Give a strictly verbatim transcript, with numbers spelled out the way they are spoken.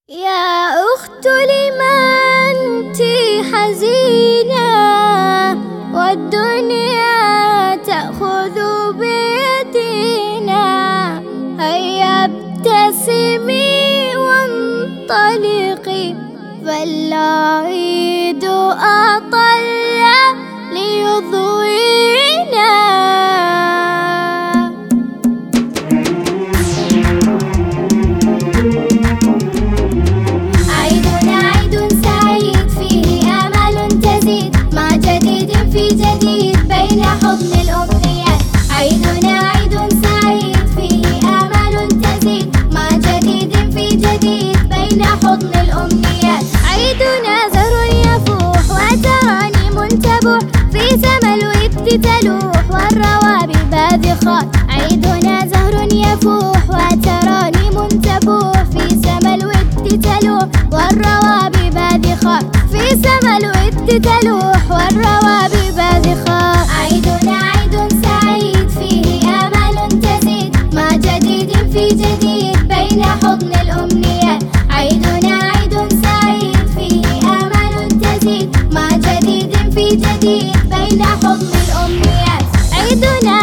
يا أخت لما أنت حزينة والدنيا تأخذ بيدنا؟ هيا ابتسمي وانطلقي، فالعيد أطل ليضوينا. عيدنا عيد سعيد فيه آمال تزيد، مع جديد في جديد بين حضن الأمنيات. عيدنا عيد سعيد فيه آمال تزيد، مع جديد في جديد بين حضن الأمنيات. عيدنا زهر يفوح وترانيم تبوح، في سما الود تلوح والروابي باذخات. عيدنا زهر يفوح وترانيم تبوح، في سما الود تلوح والروابي باذخات. في سما الود تلوح والروابي باذخات. عيدنا عيد سعيد فيه آمال تزيد، مع جديد في جديد بين حضن الأمنيات. عيدنا عيد سعيد فيه آمال تزيد، مع جديد في جديد بين حضن الأمنيات. عيدنا